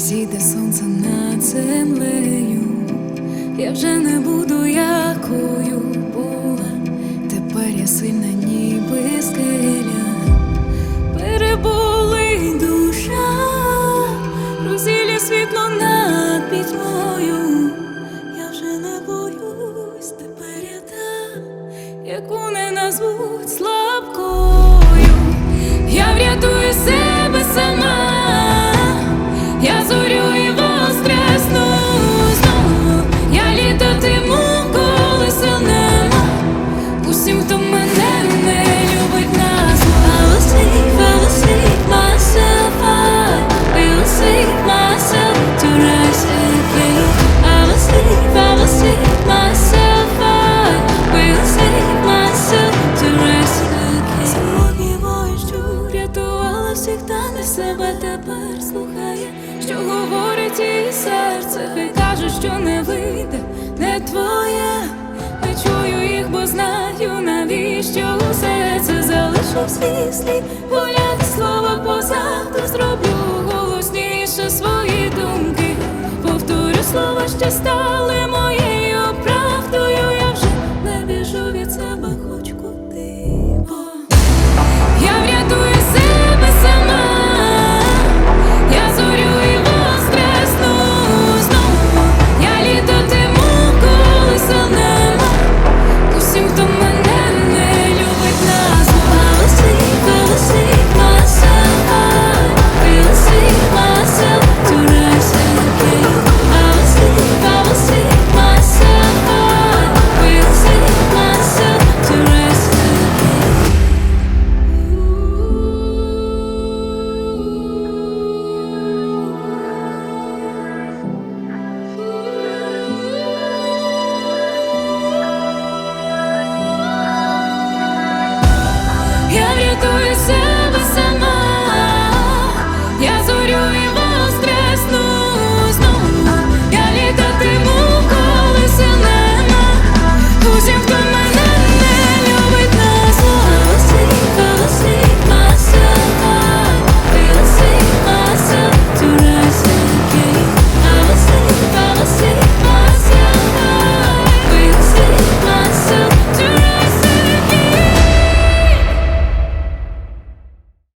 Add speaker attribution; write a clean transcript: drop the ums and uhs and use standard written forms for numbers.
Speaker 1: Зійде сонце над землею, я вже не буду, якою була. Тепер я сильна, ніби скеля. Переболить душа, розілє світло над пітьмою. Я вже не боюсь, тепер я та, яку не назвуть слабкою. Я врятую себе сама, я зорю і воскресну знову. Я літатиму, коли сил нема, усім, хто мене не любить назву. I will save myself, I will save myself to rise again. I will save myself, I will save myself to rise again. Сьогодні воїжджу, рятувала всіх, та не себе тепер слухає, що говорить її серце. Хай каже, що не вийде, не твоє. Не чую їх, бо знаю, навіщо усе це. Залишив свій слід, гуляти слова позаду. Зроблю голосніше свої думки, повторю слова, що стали